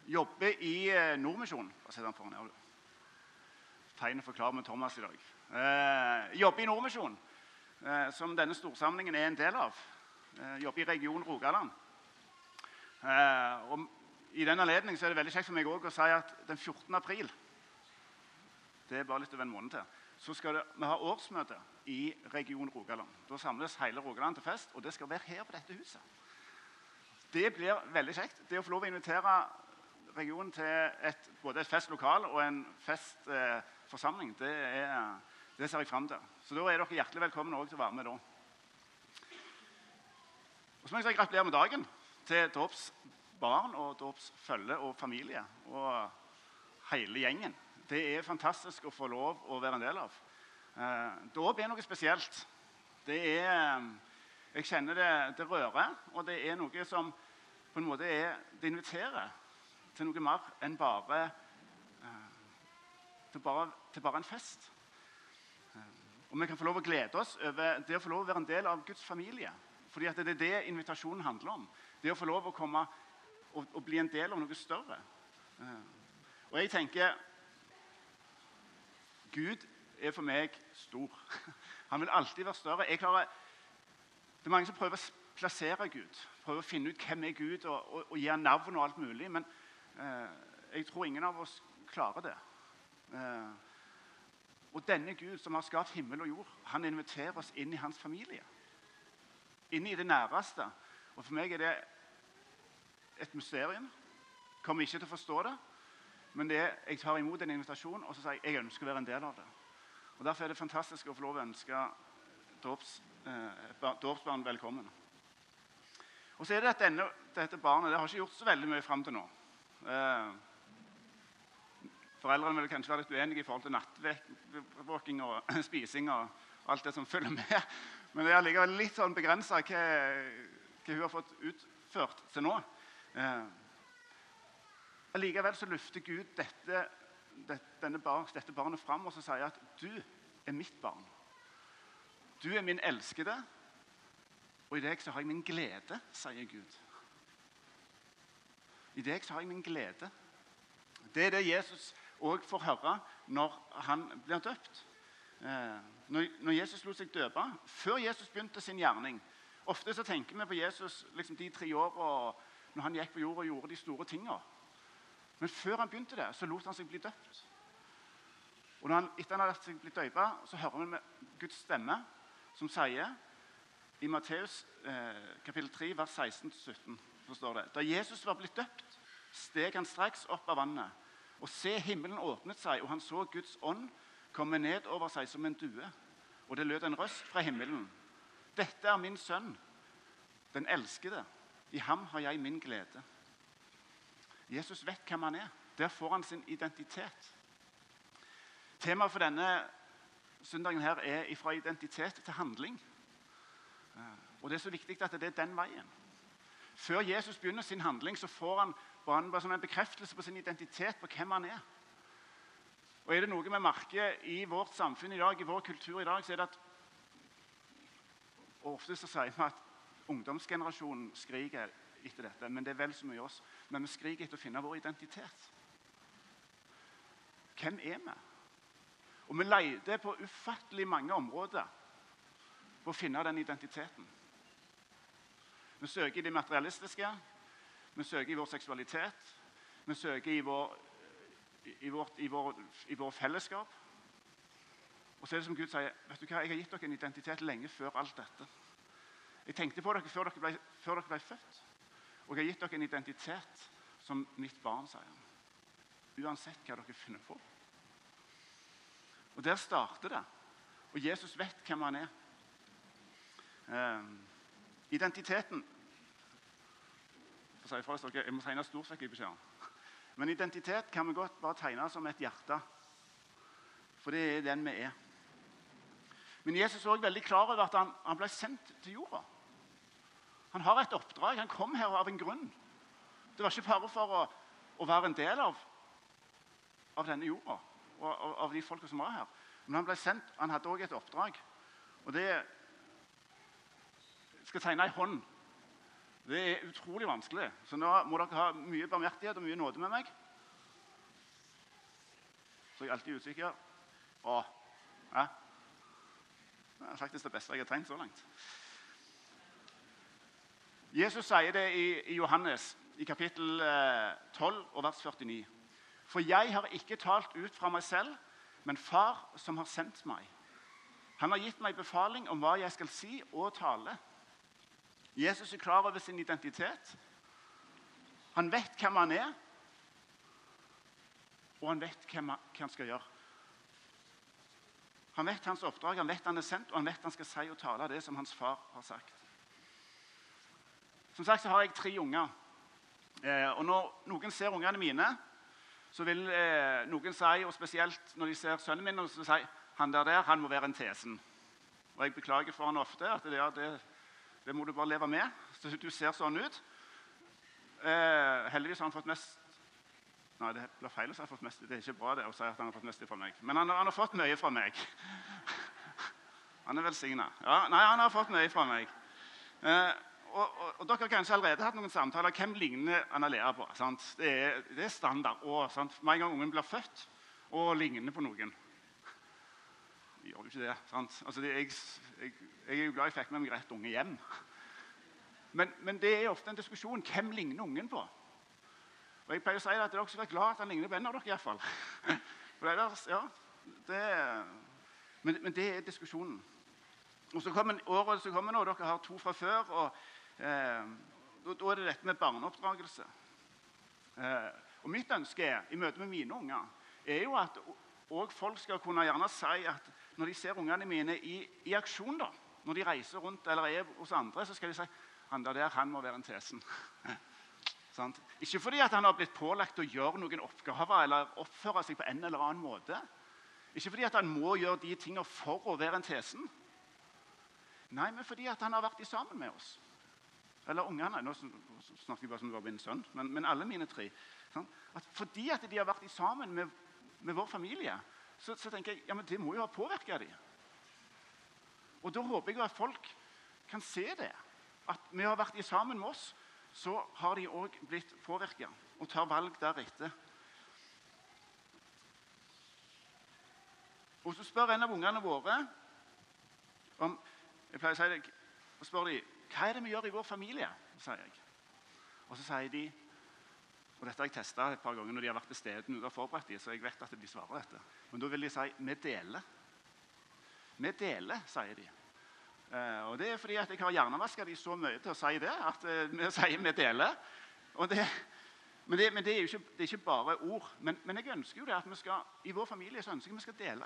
jobber i Nordmisjon. Hva sier han foran her? Tegnet forklarer med Thomas i dag. Jobber i Nordmisjon, som denne storsamlingen er en del av. Jobber i region Rogaland. Og i den anledning så er det veldig kjekt for meg også å si at den 14. april, det er bare litt over en måned til, så skal vi ha årsmøte i region Rogaland. Da samles hele Rogaland til fest, og det skal være her på dette huset. Det blir veldig kjekt. Det å få lov å invitere regionen til både et festlokal og en festforsamling, det ser jeg frem til. Så da er dere hjertelig velkommen også til å være med da. Og så må jeg si gratulerer med dagen til dåpsbarn og dåpsfølge og familie og hele gjengen. Det er fantastisk å få lov å være en del av. Dåp er noe spesielt. Jeg kjenner det rører, og det er noe som på en måte det inviterer til noe mer enn bare en fest. Og vi kan få lov å glede oss over det å få lov å være en del av Guds familie. Fordi at det er det invitasjonen handler om. Det å få lov å komme og bli en del av noe større. Og jeg tenker, Gud er for meg stor. Han vil alltid være større. Det er mange som prøver å plassere Gud, prøver å finne ut hvem er Gud og gi han navn og alt mulig, men jeg tror ingen av oss klarer det. Og denne Gud som har skapt himmel og jord, han inviterer oss inn i hans familie. Inn i det næreste. Og for meg er det et mysterium. Kommer ikke til å forstå det, men jeg tar imot en invitasjon, og så sier jeg ønsker å være en del av det. Og derfor er det fantastisk å få lov å ønske dåpsbarn velkommen. Og så er det at dette barnet, det har ikke gjort så veldig mye frem til nå. Foreldrene vil kanskje være litt uenige i forhold til nattvåking og spising og alt det som følger med. Men det er likevel litt sånn begrenset hva hun har fått utført til nå. Allikevel så løfter Gud dette barnet fram og så sier at du er mitt barn. Du er min elskede, og i deg så har jeg min glede, sier Gud. I deg så har jeg min glede. Det er det Jesus også får høre når han blir døpt. Når Jesus lot seg døpe, før Jesus begynte sin gjerning, ofte så tenker vi på Jesus liksom de 3 årene når han gikk på jord og gjorde de store tingene. Men før han begynte det, så lot han seg bli døpt. Og etter han hadde blitt døpet, så hører vi med Guds stemme, som sier i Matteus kapittel 3, vers 16-17, så står det: Da Jesus var blitt døpt, steg han straks opp av vannet, og se, himmelen åpnet seg, og han så Guds ånd komme ned over seg som en due. Og det lød en røst fra himmelen: Dette er min sønn, den elskede. I ham har jeg min glede. Jesus vet hvem han er. Der får han sin identitet. Temaet for denne søndagen her er fra identitet til handling. Og det er så viktig at det er den veien. Før Jesus begynner sin handling, så får han bare som en bekreftelse på sin identitet, på hvem han er. Og er det noe vi merker i vårt samfunn i dag, i vår kultur i dag, så er det at ofte så sier vi at ungdomsgenerasjonen skriker etter dette, men det er vel så mye oss. Men vi skriker etter å finne vår identitet. Hvem er vi? Og vi leter på ufattelig mange områder for å finne den identiteten. Vi søker i det materialistiske, vi søker i vår seksualitet, vi søker i vår fellesskap. Og så er det som Gud sier: vet du hva, jeg har gitt dere en identitet lenge før alt dette. Jeg tenkte på dere før dere ble født. Og jeg har gitt dere en identitet som mitt barn, sier han. Uansett hva dere finner på. Og der starter det. Og Jesus vet hvem han er. Identiteten, jeg må tegne stort vekk i beskjeden. Men identitet kan vi godt bare tegne som et hjerte. For det er den vi er. Men Jesus er også veldig klar over at han ble sendt til jorda. Han har et oppdrag. Han kom her av en grunn. Det var ikke bare for å være en del av denne jorda og av de folka som var her. Men han ble sendt. Han hadde også et oppdrag. Og det skal tegne en hånd Det er utrolig vanskelig. Så nå må dere ha mye barmhjertighet og mye nåde med meg. Så jeg er alltid usikker. Ja. Det er faktisk det beste jeg har tenkt så langt. Jesus sier det i Johannes, i kapittel 12 og vers 49. For jeg har ikke talt ut fra meg selv, men far som har sendt meg. Han har gitt meg befaling om hva jeg skal si og tale. Jesus er klar over sin identitet. Han vet hvem han er, og han vet hva han skal gjøre. Han vet hans oppdrag, han vet han er sendt, og han vet han skal si og tale det som hans far har sagt. Som sagt så har jeg 3 unger. Og når noen ser ungene mine, så vil noen si, og spesielt når de ser sønnen min, så sier han der, han må være en tesen. Og jeg beklager for han ofte at det må du bare leve med. Så du ser sånn ut. Heldigvis har han fått mest. Nei, det blir feil å si han har fått mest. Det er ikke bra det å si at han har fått mest fra meg. Men han har fått mye fra meg. Han er velsignet. Ja, nei, han har fått mye fra meg. Og dere har kanskje allerede hatt noen samtaler. Hvem ligner Analea på? Sant? Det er standard. Sant? Med en gang ungen blir født og ligner på noen. Jeg gjør jo ikke det. Sant? Altså, jeg er jo glad jeg fikk med meg rett unge hjem. Men det er ofte en diskusjon. Hvem ligner ungen på? Og jeg pleier å si at dere skal være glad at han ligner på en av dere i hvert fall. For men det er diskusjonen. Og så kommer året som kommer nå, dere har 2 fra før, og da er det dette med barneoppdragelse. Og mitt ønske i møte med mine unger er jo at også folk skal kunne gjerne si at når de ser ungene mine i aksjon da, når de reiser rundt eller er hos andre, så skal de si han må være en tesen. Ikke fordi at han har blitt pålagt å gjøre noen oppgaver eller oppføre seg på en eller annen måte. Ikke fordi at han må gjøre de tingene for å være en tesen. Nei, men fordi at han har vært sammen med oss. Eller ungene, nå snakker jeg bare som det var min sønn, men alle mine 3. At fordi at de har vært sammen med vår familie, så tenker jeg, ja, men det må jo ha påvirket dem. Og da håper jeg at folk kan se det. At vi har vært sammen med oss, så har de også blitt påvirket og tar valg deretter. Og så spør en av ungene våre om, jeg pleier å si det, og spør de, hva er det vi gjør i vår familie, sier jeg. Og så sier de, og dette har jeg testet et par ganger når de har vært til steden uten å forberede dem, så jeg vet at de svarer dette. Men da vil de si, vi deler. Vi deler, sier de. Og det er fordi at jeg har hjernevasket de så mye til å si det, at vi sier vi deler. Men det er jo ikke bare ord. Men jeg ønsker jo det at vi skal, i vår familie så ønsker jeg vi skal dele.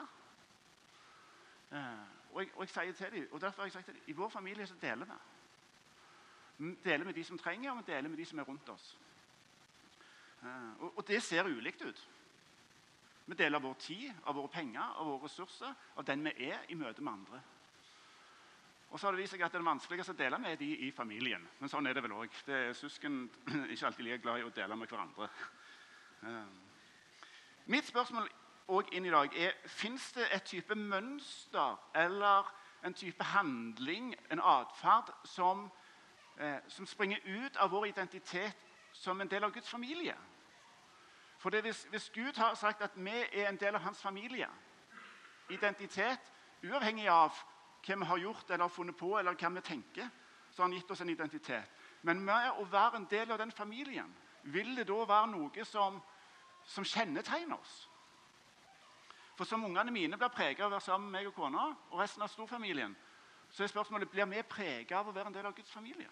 Og jeg sier til dem, og derfor har jeg sagt til dem, i vår familie så deler vi. Vi deler med de som trenger, og vi deler med de som er rundt oss. Og det ser ulikt ut. Vi deler vår tid, av våre penger, av våre ressurser, av den vi er i møte med andre. Og så har det vist seg at det vanskeligste å dele med de i familien. Men sånn er det vel også. Det er søsken ikke alltid like glad i å dele med hverandre. Mitt spørsmål også inn i dag er, finnes det et type mønster eller en type handling, en atferd som springer ut av vår identitet som en del av Guds familie? For hvis Gud har sagt at vi er en del av hans familie, identitet, uavhengig av hva vi har gjort eller funnet på, eller hva vi tenker, så har han gitt oss en identitet. Men med å være en del av den familien, vil det da være noe som kjennetegner oss? For som ungene mine blir preget av å være sammen med meg og kona, og resten av storfamilien, så er spørsmålet, blir vi preget av å være en del av Guds familie?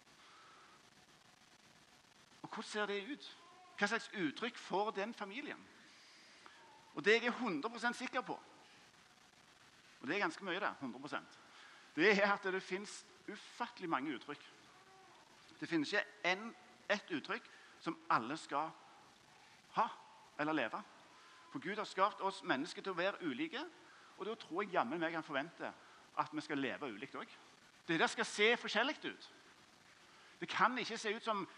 Og hvordan ser det ut? Hva slags uttrykk får den familien? Og det jeg er 100% sikker på, og det er ganske mye det, 100%. Det er at det finnes ufattelig mange uttrykk. Det finnes ikke ett uttrykk som alle skal ha eller leve. For Gud har skapt oss mennesker til å være ulike, og da tror jeg jammen meg han forventer at vi skal leve ulikt også. Det der skal se forskjellig ut. Det kan ikke se ut som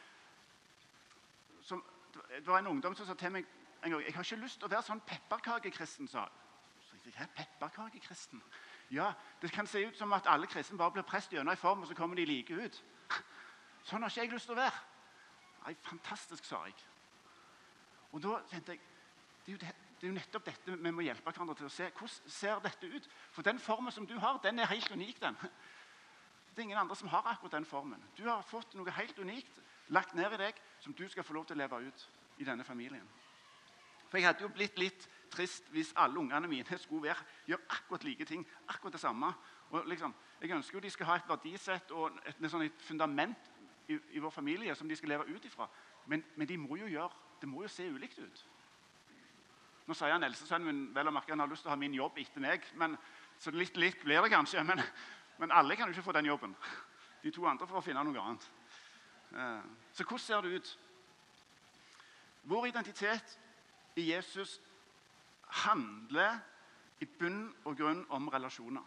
det var en ungdom som sa til meg en gang, jeg har ikke lyst til å være sånn pepperkakekristen, sa han. Pepperkakekristen. Ja, det kan se ut som at alle kristne bare blir prest gjennom i form, og så kommer de like ut. Sånn har ikke jeg lyst til å være. Nei, fantastisk, sa jeg. Og da tenkte jeg, det er jo nettopp dette vi må hjelpe hverandre til å se. Hvordan ser dette ut? For den formen som du har, den er helt unik, den. Det er ingen andre som har akkurat den formen. Du har fått noe helt unikt lagt ned i deg, som du skal få lov til å leve ut i denne familien. For jeg hadde jo blitt litt trist hvis alle ungene mine skulle gjøre akkurat like ting, akkurat det samme. Og liksom, jeg ønsker jo de skal ha et verdisett og et fundament i vår familie som de skal leve ut ifra. Men det må jo se ulikt ut. Nå sier han eldstesønnen min vel å merke han har lyst til å ha min jobb etter meg, så litt blir det kanskje, men alle kan jo ikke få den jobben. De to andre får finne noe annet. Så hvordan ser det ut? Vår identitet i Jesus handler i bunn og grunn om relasjoner.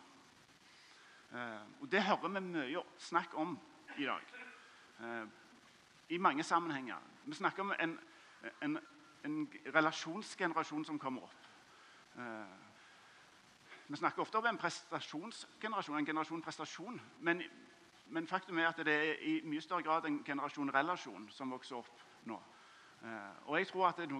Og det hører vi mye snakk om i dag. I mange sammenhenger. Vi snakker om en relasjonsgenerasjon som kommer opp. Vi snakker ofte om en prestasjonsgenerasjon, en generasjon prestasjon, men faktum er at det er i mye større grad en generasjon relasjon som vokser opp nå. Og jeg tror at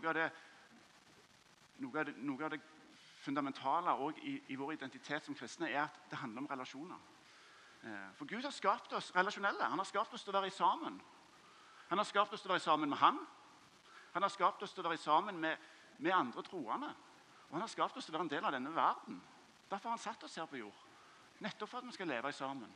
noe av det fundamentale også i vår identitet som kristne er at det handler om relasjoner. For Gud har skapt oss relasjonelle. Han har skapt oss til å være sammen. Han har skapt oss til å være sammen med han. Han har skapt oss til å være sammen med andre troende. Og han har skapt oss til å være en del av denne verden. Derfor har han satt oss her på jord. Nettopp for at vi skal leve sammen.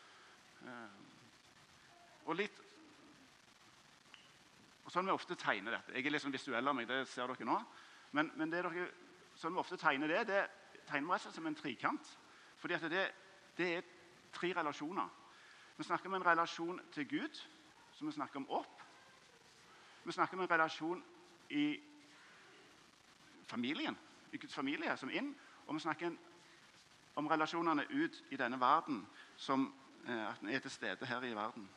Og sånn vi ofte tegner dette. Jeg er litt sånn visuell av meg, det ser dere nå. Men sånn vi ofte tegner det tegner vi rett og slett som en trikant. Fordi at det er 3 relasjoner. Vi snakker om en relasjon til Gud, som vi snakker om opp. Vi snakker om en relasjon i familien, i Guds familie, som inn. Og vi snakker om relasjonene ut i denne verden, som at vi er til stede her i verden.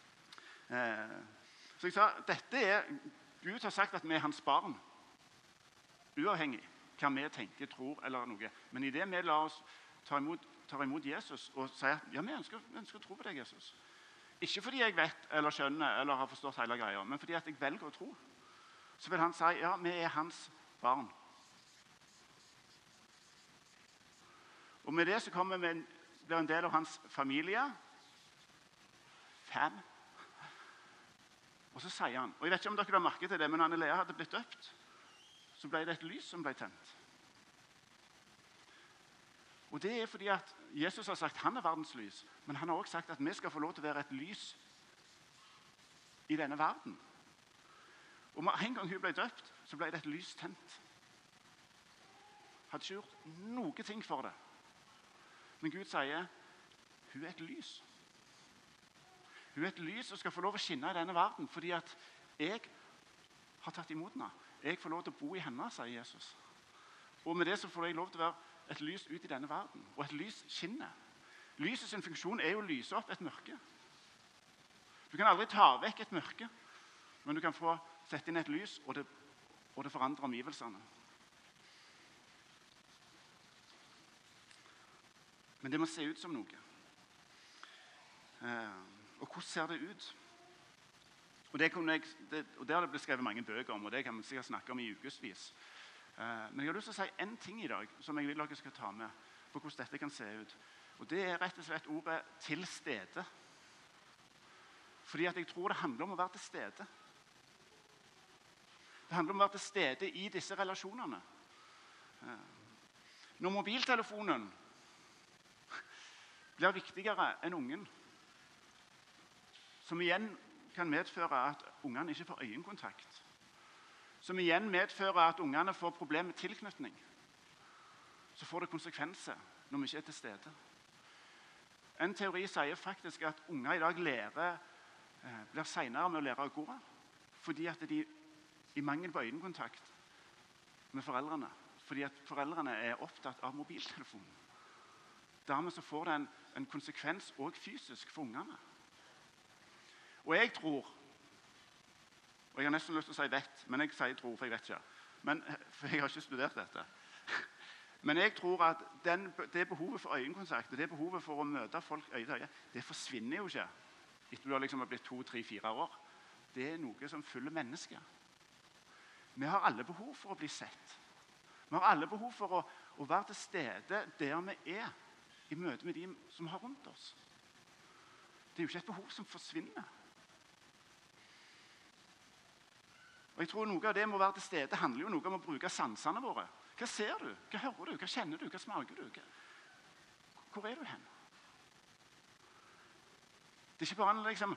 Så jeg sa, Gud har sagt at vi er hans barn. Uavhengig hva vi tenker, tror eller noe. Men i det vi lar oss tar imot Jesus og sier at ja, vi ønsker å tro på deg, Jesus. Ikke fordi jeg vet eller skjønner eller har forstått hele greia, men fordi at jeg velger å tro. Så vil han si, ja, vi er hans barn. Og med det så blir en del av hans familie. 5. Og så sier han, og jeg vet ikke om dere har merket til det, men når Lea hadde blitt døpt, så ble det et lys som ble tent. Og det er fordi at Jesus har sagt han er verdens lys, men han har også sagt at vi skal få lov til å være et lys i denne verden. Og en gang hun ble døpt, så ble det et lys tent. Hadde ikke gjort noe ting for det. Men Gud sier, hun er et lys. Hun er et lys som skal få lov å skinne i denne verden, fordi at jeg har tatt imot henne. Jeg får lov til å bo i henne, sier Jesus. Og med det så får jeg lov til å være et lys ut i denne verden. Og et lys skinner. Lysets funksjon er jo å lyse opp et mørke. Du kan aldri ta vekk et mørke, men du kan få sette inn et lys, og det forandrer omgivelsene. Men det må se ut som noe. Og hvordan ser det ut? Og det har det blitt skrevet mange bøker om, og det kan man sikkert snakke om i ukesvis. Men jeg har lyst til å si en ting i dag som jeg vil dere skal ta med på hvordan dette kan se ut. Og det er rett og slett ordet til stede. Fordi at jeg tror det handler om å være til stede. Det handler om å være til stede i disse relasjonene. Når mobiltelefonen blir viktigere enn ungen, som igjen kan medføre at ungene ikke får øyekontakt, som igjen medfører at ungene får problemer med tilknytning, så får det konsekvenser når vi ikke er til stede. En teori sier faktisk at unger i dag blir senere med å lære å gå, fordi at de i mangel på øyekontakt med foreldrene, fordi at foreldrene er opptatt av mobiltelefonen. Dermed så får det en konsekvens også fysisk for ungene. Og jeg tror, og jeg har nesten lyst til å si vet, men jeg sier tror, for jeg vet ikke. For jeg har ikke studert dette. Men jeg tror at det behovet for øyekontakt, det behovet for å møte folk øye til øye, det forsvinner jo ikke etter du har liksom blitt 2, 3, 4 år, det er noe som følger mennesker. Vi har alle behov for å bli sett. Vi har alle behov for å være til stede der vi er, i møte med de som har rundt oss. Det er jo ikke et behov som forsvinner. Og jeg tror noe av det med å være til stede handler jo noe om å bruke sansene våre. Hva ser du? Hva hører du? Hva kjenner du? Hva smaker du? Hvor er du hen? Det er ikke bare liksom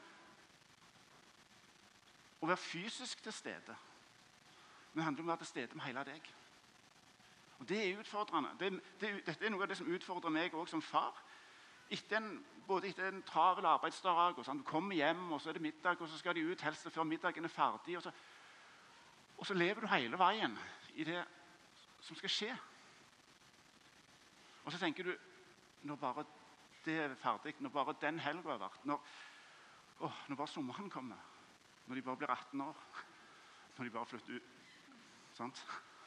å være fysisk til stede, men det handler om å være til stede med hele deg. Og det er utfordrende. Dette er noe av det som utfordrer meg også som far. Både etter en travel arbeidsdag, og sånn, du kommer hjem, og så er det middag, og så skal de ut helst før middagen er ferdig, og så lever du hele veien i det som skal skje. Og så tenker du, når bare det er ferdig, når bare den helgen har vært, når bare sommeren kommer, når de bare blir 18 år, når de bare flytter ut, sant?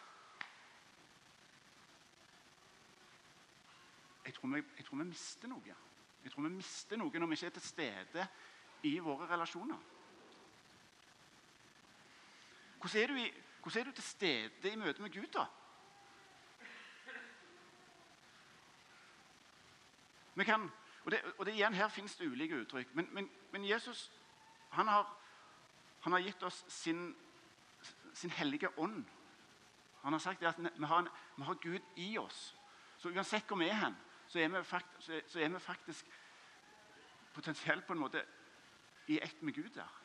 Jeg tror vi mister noe. Jeg tror vi mister noe når vi ikke er til stede i våre relasjoner. Hvordan er du til stede i møte med Gud da? Og det igjen, her finnes det ulike uttrykk. Men Jesus, han har gitt oss sin hellige ånd. Han har sagt at vi har Gud i oss. Så uansett hvor vi er hen, så er vi faktisk potensielt på en måte i ett med Gud der.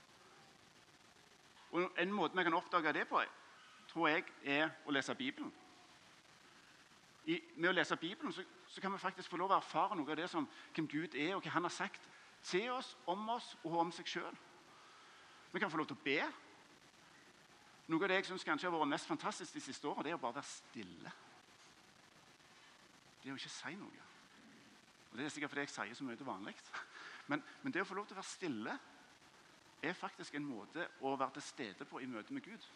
Og en måte vi kan oppdage det på, tror jeg, er å lese Bibelen. Med å lese Bibelen så kan vi faktisk få lov å erfare noe av det som hvem Gud er, og hva han har sagt til oss og om seg selv. Vi kan få lov til å be. Noe av det jeg synes kanskje har vært mest fantastisk de siste årene, det er å bare være stille. Det er å ikke si noe. Og det er sikkert fordi jeg sier så mye til vanlig. Men det å få lov til å være stille er faktisk en måte å være til stede på i møte med Gud.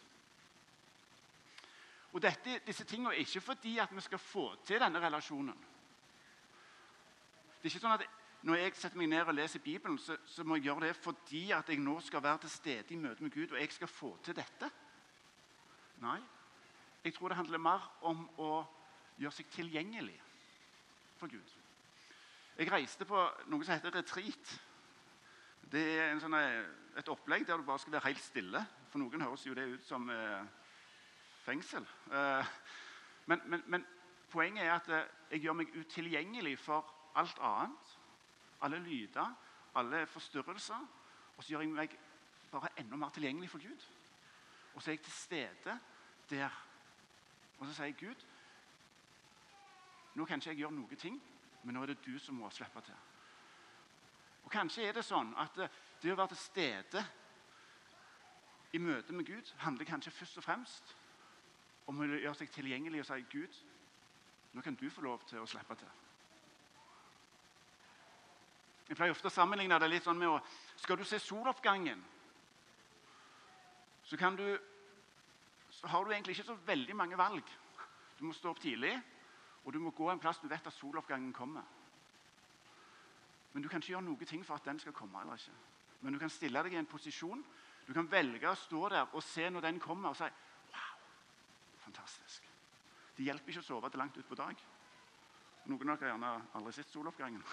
Og disse tingene er ikke fordi at vi skal få til denne relasjonen. Det er ikke sånn at når jeg setter meg ned og leser Bibelen, så må jeg gjøre det fordi at jeg nå skal være til stede i møte med Gud, og jeg skal få til dette. Nei, jeg tror det handler mer om å gjøre seg tilgjengelig for Gud. Jeg reiste på noe som heter retreat. Det er et opplegg der du bare skal være helt stille. For noen høres jo det ut som fengsel. Men poenget er at jeg gjør meg utilgjengelig for alt annet. Alle lyder, alle forstyrrelser. Og så gjør jeg meg bare enda mer tilgjengelig for Gud. Og så er jeg til stede der. Og så sier jeg, Gud, nå kan ikke jeg gjøre noen ting, men nå er det du som må slippe til. Og kanskje er det sånn at det å være til stede i møte med Gud handler kanskje først og fremst om å gjøre seg tilgjengelig og si, Gud, nå kan du få lov til å slippe til. Jeg pleier ofte å sammenligne det litt sånn med skal du se soloppgangen, så har du egentlig ikke så veldig mange valg. Du må stå opp tidlig, og du må gå en plass du vet at soloppgangen kommer. Men du kan ikke gjøre noe ting for at den skal komme eller ikke. Men du kan stille deg i en posisjon. Du kan velge å stå der og se når den kommer og si, wow, fantastisk. Det hjelper ikke å sove til langt ut på dag. Noen av dere har gjerne aldri sett soloppgangen.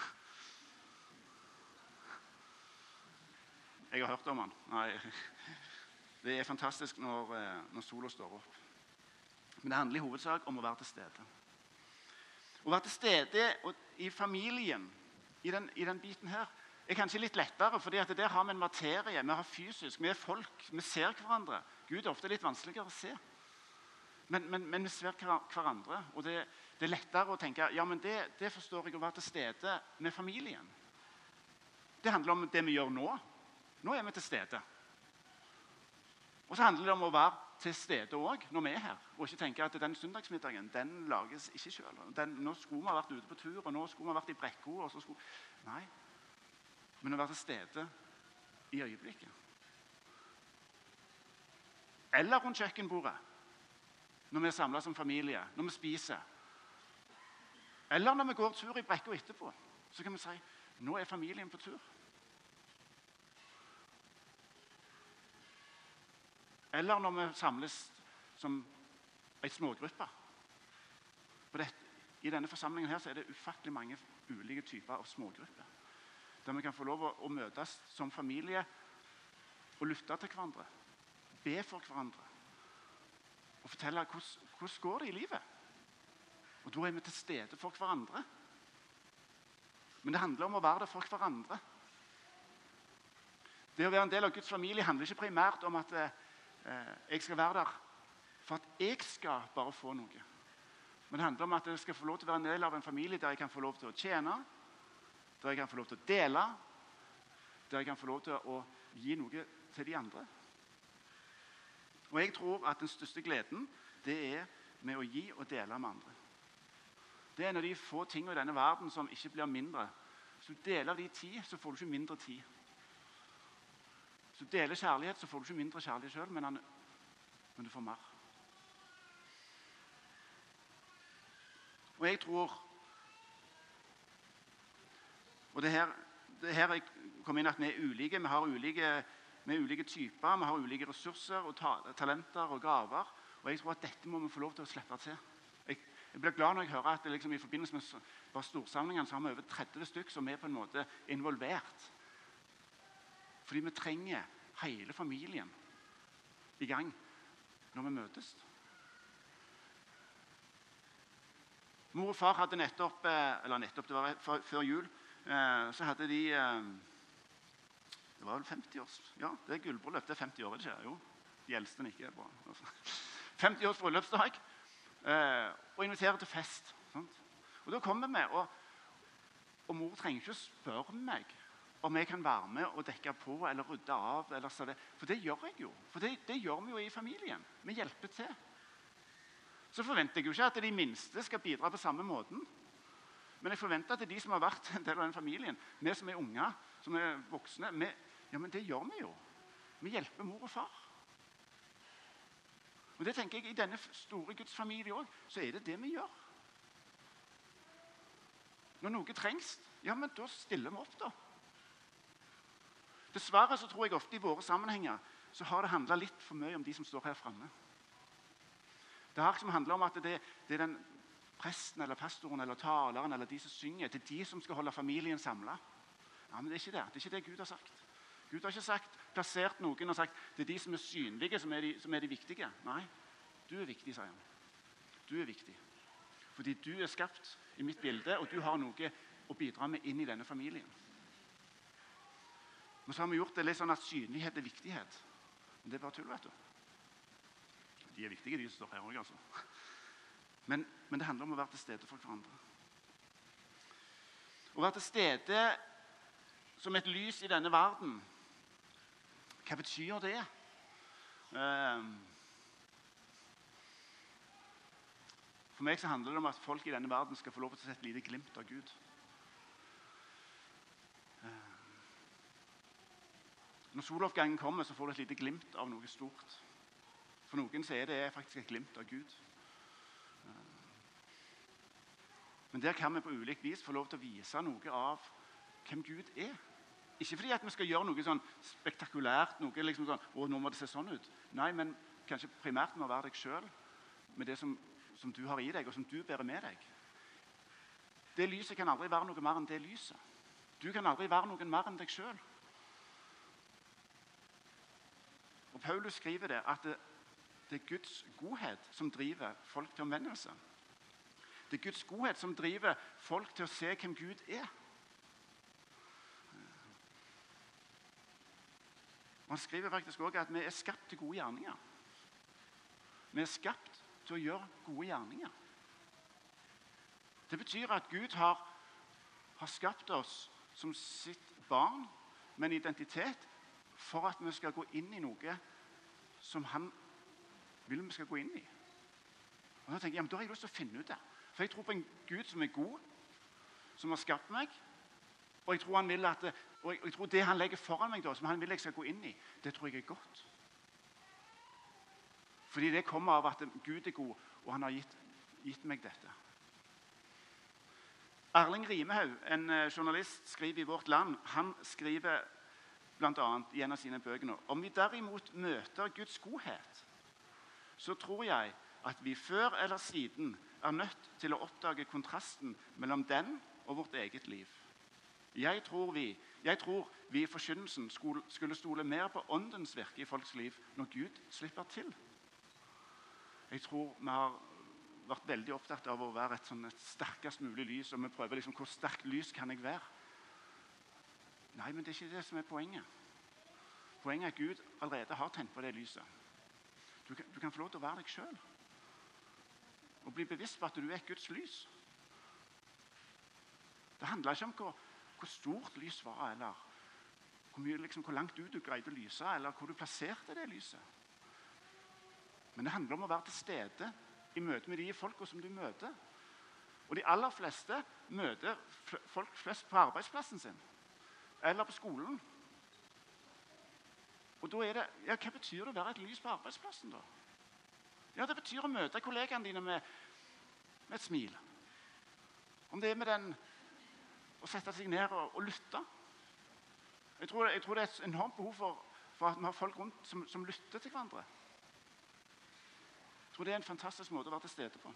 Jeg har hørt om den. Nei, det er fantastisk når sola står opp. Men det handler i hovedsak om å være til stede. Å være til stede i familien, i den biten her, er kanskje litt lettere, fordi at der har vi en materie, vi har fysisk, vi er folk, vi ser hverandre. Gud er ofte litt vanskeligere å se. Men vi ser hverandre, og det er lettere å tenke, ja, men det forstår jeg å være til stede med familien. Det handler om det vi gjør nå. Nå er vi til stede. Og så handler det om å være til stede også når vi er her, og ikke tenke at den søndagsmiddagen, den lages ikke selv. Nå skulle vi ha vært ute på tur, og nå skulle vi ha vært i Brekko, og så skulle... Nei, men å være til stede i øyeblikket. Eller rundt kjøkkenbordet, når vi er samlet som familie, når vi spiser. Eller når vi går tur i Brekko etterpå, så kan vi si, nå er familien på tur. eller når vi samles som en smågruppe. I denne forsamlingen her så er det ufattelig mange ulike typer av smågrupper, der vi kan få lov å møtes som familie og lytte til hverandre, be for hverandre og fortelle hvordan går det i livet. Og da er vi til stede for hverandre. Men det handler om å være der for hverandre. Det å være en del av Guds familie handler ikke primært om at jeg skal være der for at jeg skal bare få noe. Men det handler om at jeg skal få lov til å være en del av en familie der jeg kan få lov til å tjene, der jeg kan få lov til å dele, der jeg kan få lov til å gi noe til de andre. Og jeg tror at den største gleden, det er med å gi og dele med andre. Det er en av de få tingene i denne verden som ikke blir mindre. Hvis du deler de tid, så får du ikke mindre tid. Hvis du deler kjærlighet, så får du ikke mindre kjærlighet selv, men du får mer. Og jeg tror, og det her jeg kom inn at vi er ulike, vi er ulike typer, vi har ulike ressurser og talenter og gaver, og jeg tror at dette må vi få lov til å slippe til. Jeg blir glad når jeg hører at liksom, i forbindelse med bare storsamlingene så har vi over 30 stykker som er på en måte involvert. Fordi vi trenger hele familien i gang når vi møtes. Mor og far hadde nettopp, det var før jul, så hadde de, det var vel 50 års, ja, det er gullbryllup, det er 50 år, ikke? Jo, de eldste ikke er bra. 50 års bryllupsdag, og inviterer til fest. Sant? Og da kommer vi, og mor trenger ikke å spørre meg om jeg kan være med og dekke på, eller rydde av, eller så det. For det gjør jeg jo. For det gjør vi jo i familien. Vi hjelper til. Så forventer jeg jo ikke at de minste skal bidra på samme måten. Men jeg forventer at de som har vært en del av den familien, vi som er unge, som er voksne, ja, men det gjør vi jo. Vi hjelper mor og far. Og det tenker jeg, i denne store Guds familie også, så er det det vi gjør. Når noe trengs, ja, men da stiller vi opp da. Dessverre så tror jeg ofte i våre sammenhenger, så har det handlet litt for mye om de som står her fremme. Det har ikke handlet om at det er den presten eller pastoren eller taleren eller de som synger, det er de som skal holde familien samlet. Ja, men det er ikke det. Det er ikke det Gud har sagt. Gud har ikke plassert noen og sagt det er de som er synlige som er de viktige. Nei, du er viktig, sier han. Du er viktig. Fordi du er skapt i mitt bilde, og du har noe å bidra med inn i denne familien. Men så har vi gjort det litt sånn at synlighet er viktighet. Men det er bare tull, vet du. De er viktige, de som står her også, altså. Men det handler om å være til stede for hverandre. Å være til stede som et lys i denne verden. Hva betyr det? For meg så handler det om at folk i denne verden skal få lov til å se et lite glimt av Gud. Når soloppgangen kommer, så får du et lite glimt av noe stort. For noen så er det faktisk et glimt av Gud. Men der kan vi på ulikt vis få lov til å vise noe av hvem Gud er. Ikke fordi at vi skal gjøre noe sånn spektakulært, noe liksom sånn, nå må det se sånn ut. Nei, men kanskje primært må være deg selv, med det som du har i deg, og som du bærer med deg. Det lyset kan aldri være noe mer enn det lyset. Du kan aldri være noen mer enn deg selv. Og Paulus skriver det, at det er Guds godhet som driver folk til omvendelse. Det er Guds godhet som driver folk til å se hvem Gud er. Og han skriver faktisk også at vi er skapt til gode gjerninger. Vi er skapt til å gjøre gode gjerninger. Det betyr at Gud har skapt oss som sitt barn med en identitet for at vi skal gå inn i noe som han vil vi skal gå inn i. Og da tenker jeg, da har jeg lyst til å finne ut det. For jeg tror på en Gud som er god, som har skapt meg, og jeg tror, jeg tror det han legger foran meg da, som han vil jeg skal gå inn i, det tror jeg er godt. Fordi det kommer av at Gud er god, og han har gitt meg dette. Erling Rimehaug, en journalist, skriver i Vårt Land, han skriver blant annet, i en av sine bøkene. Om vi derimot møter Guds godhet, så tror jeg at vi før eller siden er nødt til å oppdage kontrasten mellom den og vårt eget liv. Jeg tror vi i forkynnelsen skulle stole mer på åndens virke i folks liv når Gud slipper til. Jeg tror vi har vært veldig opptatt av å være et sterkest mulig lys, og vi prøver liksom, hvor sterkt lys kan jeg være? Nei, men det er ikke det som er poenget. Poenget er at Gud allerede har tent på det lyset. Du kan få lov til å være deg selv. Og bli bevisst på at du er Guds lys. Det handler ikke om hvor stort lys var, eller hvor langt ut du greide å lyse, eller hvor du plasserte det lyset. Men det handler om å være til stede i møte med de folka som du møter. Og de aller fleste møter folk flest på arbeidsplassen sin, eller på skolen. Og da er det, ja, hva betyr det å være et lys på arbeidsplassen da? Ja, det betyr å møte kollegaene dine med et smil. Om det er med den å sette seg ned og lytte. Jeg tror det er et enormt behov for at vi har folk rundt som lytter til hverandre. Jeg tror det er en fantastisk måte å være til stede på.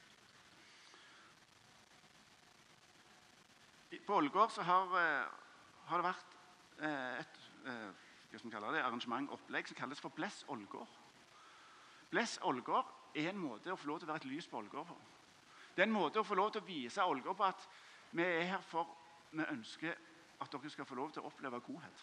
På Ålgård så har det vært et arrangement, opplegg, som kalles for Bless Ålgård. Bless Ålgård er en måte å få lov til å være et lys på Ålgård på. Det er en måte å få lov til å vise Ålgård på at vi er her for vi ønsker at dere skal få lov til å oppleve godhet.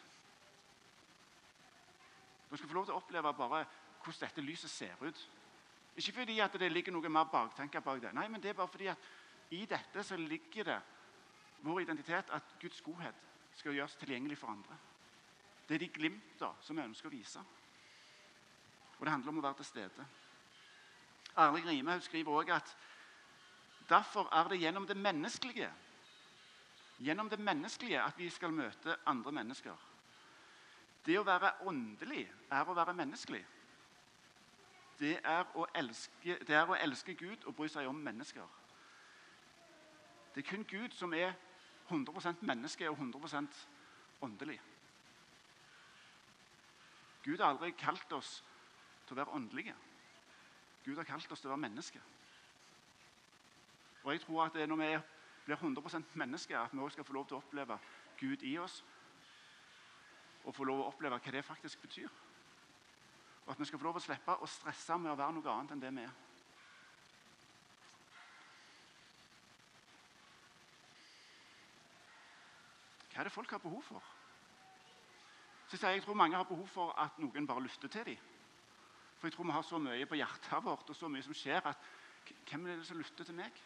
Dere skal få lov til å oppleve bare hvordan dette lyset ser ut. Ikke fordi at det ligger noe mer baktanker bak det. Nei, men det er bare fordi at i dette så ligger det vår identitet at Guds godhet skal gjøres tilgjengelig for andre. Det er de glimter som vi ønsker å vise. Og det handler om å være til stede. Arne Grime skriver også at derfor er det gjennom det menneskelige at vi skal møte andre mennesker. Det å være åndelig er å være menneskelig. Det er å elske Gud og bry seg om mennesker. Det er kun Gud som er 100% menneske og 100% åndelig. Gud har aldri kalt oss til å være åndelige. Gud har kalt oss til å være mennesker. Og jeg tror at det er når vi blir 100% mennesker, at vi også skal få lov til å oppleve Gud i oss, og få lov til å oppleve hva det faktisk betyr. Og at vi skal få lov til å slippe å stresse med å være noe annet enn det vi er. Hva er det folk har behov for? Jeg tror mange har behov for at noen bare lytter til dem. For jeg tror vi har så mye på hjertet vårt, og så mye som skjer, at hvem er det som lytter til meg?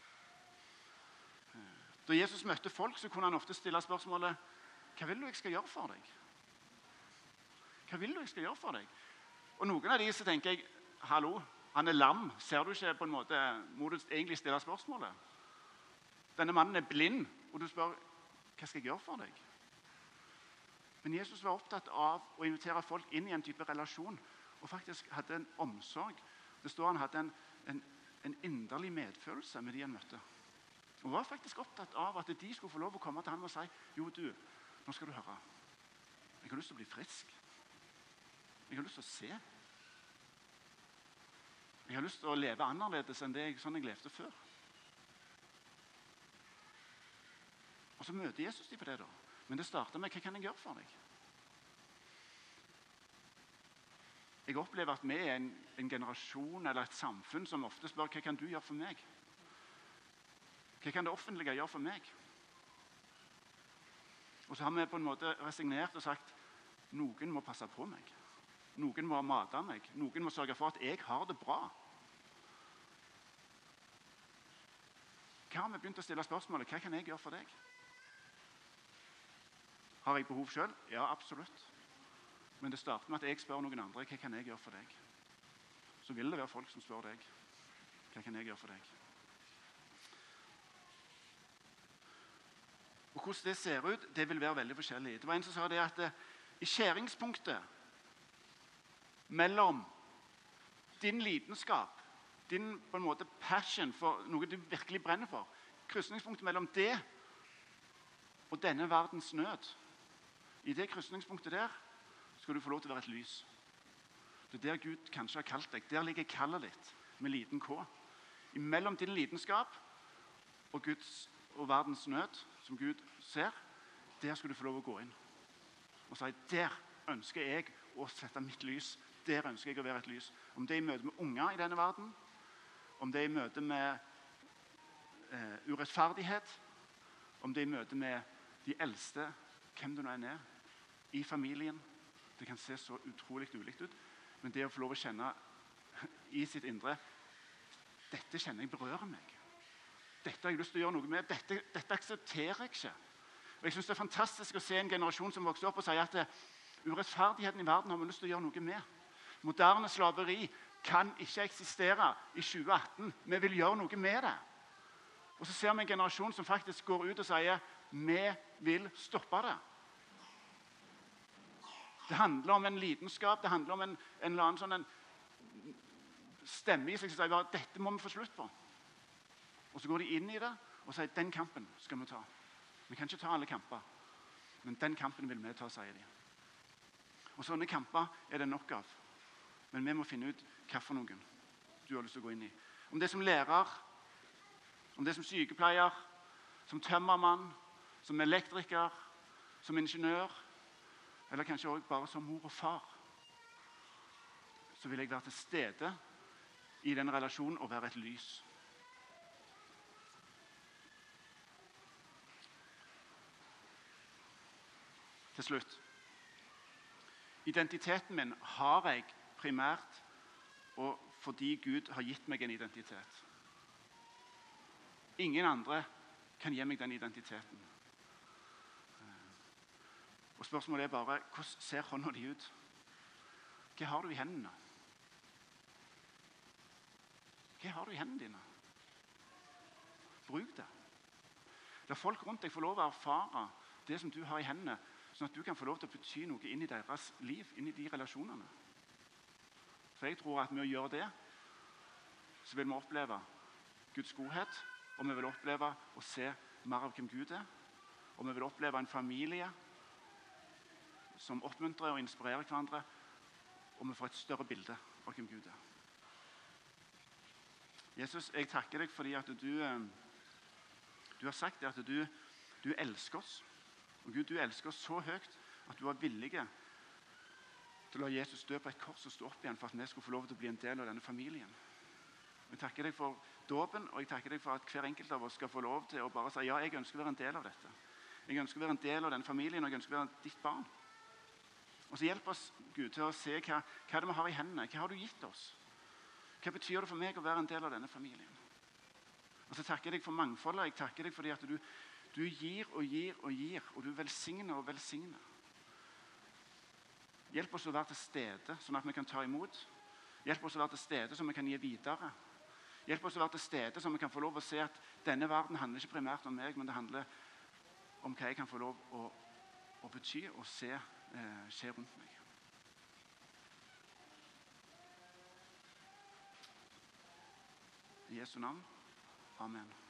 Da Jesus møtte folk, så kunne han ofte stille spørsmålet, hva vil du jeg skal gjøre for deg? Hva vil du jeg skal gjøre for deg? Og noen av de så tenker jeg, hallo, han er lam, ser du ikke på en måte, må du egentlig stille spørsmålet? Denne mannen er blind, og du spør, hva skal jeg gjøre for deg? Men Jesus var opptatt av å invitere folk inn i en type relasjon, og faktisk hadde en omsorg. Det står han hadde en inderlig medfølelse med de han møtte. Og var faktisk opptatt av at de skulle få lov å komme til ham og si, jo du, nå skal du høre. Jeg har lyst til å bli frisk. Jeg har lyst til å se. Jeg har lyst til å leve annerledes enn sånn jeg levde før. Og så møter Jesus de på det da. Men det starter med, hva kan jeg gjøre for deg? Jeg opplever at vi er en generasjon eller et samfunn som ofte spør, hva kan du gjøre for meg? Hva kan det offentlige gjøre for meg? Og så har vi på en måte resignert og sagt, noen må passe på meg. Noen må mate meg. Noen må sørge for at jeg har det bra. Hva har vi begynt å stille spørsmålet? Hva kan jeg gjøre for deg? Har jeg behov selv? Ja, absolutt. Men det starter med at jeg spør noen andre, hva kan jeg gjøre for deg? Så vil det være folk som spør deg, hva kan jeg gjøre for deg? Og hvordan det ser ut, det vil være veldig forskjellig. Det var en som sa det at i skjæringspunktet mellom din lidenskap, din på en måte passion for noe du virkelig brenner for, krysningspunktet mellom det og denne verdens nød, I det krysningspunktet der skal du få lov til å være et lys. Det er der Gud kanskje har kalt deg. Der ligger kallet ditt med liten K. Imellom din lidenskap og Guds og verdens nød, som Gud ser, der skal du få lov å gå inn. Og si, der ønsker jeg å sette mitt lys. Der ønsker jeg å være et lys. Om det er i møte med unger i denne verden, om det er i møte med urettferdighet, om det er i møte med de eldste, hvem det nå er, i familien. Det kan se så utrolig ulikt ut, men det å få lov å kjenne i sitt indre, dette kjenner jeg berører meg. Dette har jeg lyst til å gjøre noe med. Dette aksepterer jeg ikke. Og jeg synes det er fantastisk å se en generasjon som vokser opp og sier at urettferdigheten i verden har vi lyst til å gjøre noe med. Moderne slaveri kan ikke eksistere i 2018. Vi vil gjøre noe med det. Og så ser vi en generasjon som faktisk går ut og sier vi vil stoppe det. Det handler om en lidenskap, det handler om en eller annen sånn en stemme i seg som sier dette må vi få slutt på. Og så går de inn i det og sier den kampen skal vi ta. Vi kan ikke ta alle kamper, men den kampen vil vi ta, sier de. Og sånne kamper er det nok av. Men vi må finne ut hva for noen du har lyst til å gå inn i. Om det er som lærer, om det er som sykepleier, som tømmermann, som elektriker, som ingeniør, eller kanskje også bare som mor og far, så vil jeg være til stede i den relasjonen og være et lys. Til slutt. Identiteten min har jeg primært og fordi Gud har gitt meg en identitet. Ingen andre kan gi meg den identiteten. Og spørsmålet er bare, hvordan ser hånda di ut? Hva har du i hendene? Hva har du i hendene dine? Bruk det. La folk rundt deg få lov å erfare det som du har i hendene, sånn at du kan få lov til å bety noe inn i deres liv, inn i de relasjonene. For jeg tror at med å gjøre det, så vil vi oppleve Guds godhet, og vi vil oppleve å se mer av hvem Gud er, og vi vil oppleve en familie som oppmuntrer og inspirerer hverandre, og vi får et større bilde av hvem Gud er. Jesus, jeg takker deg fordi at du har sagt at du elsker oss. Og Gud, du elsker oss så høyt at du var villig til å la Jesus dø på et kors og stå opp igjen for at vi skulle få lov til å bli en del av denne familien. Jeg takker deg for dåpen, og jeg takker deg for at hver enkelt av oss skal få lov til å bare si ja, jeg ønsker å være en del av dette. Jeg ønsker å være en del av denne familien, og jeg ønsker å være ditt barn. Og så hjelp oss, Gud, til å se hva det vi har i hendene. Hva har du gitt oss? Hva betyr det for meg å være en del av denne familien? Og så takker jeg deg for mangfoldet. Jeg takker deg fordi at du gir og gir og gir, og du velsigner og velsigner. Hjelp oss å være til stede, sånn at vi kan ta imot. Hjelp oss å være til stede, så vi kan gi videre. Hjelp oss å være til stede, så vi kan få lov å se at denne verden handler ikke primært om meg, men det handler om hva jeg kan få lov å bety og se skje rundt meg. I Jesu navn. Amen.